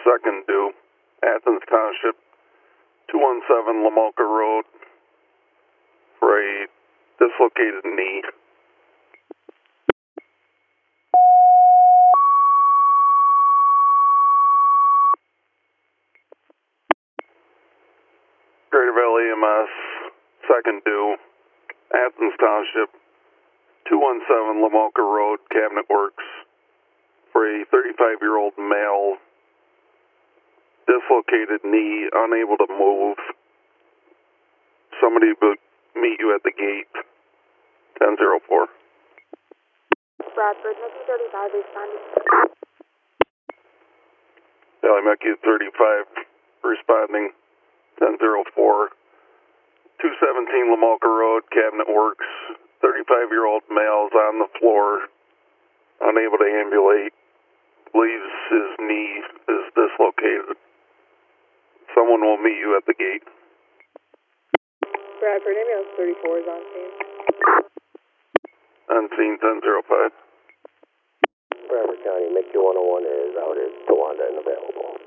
second due, Athens Township, 217 Lamolka Road, for a dislocated knee. Greater Valley EMS, second due, Athens Township, 217 Lamolka Road, Cabinet Works, for a 35-year-old male, dislocated knee, unable to move. Somebody would meet you at the gate, 1004. Bradford, Mickey 35 responding. Valley Mickey 35 responding, 1004. 217 Lamolka Road, Cabinet Works, 35-year-old male is on the floor, unable to ambulate, believes his knee is dislocated. Someone will meet you at the gate. Bradford, ambulance 34 is on scene. On scene, 1005. Bradford County, Mickey 101 is out at Towanda and available.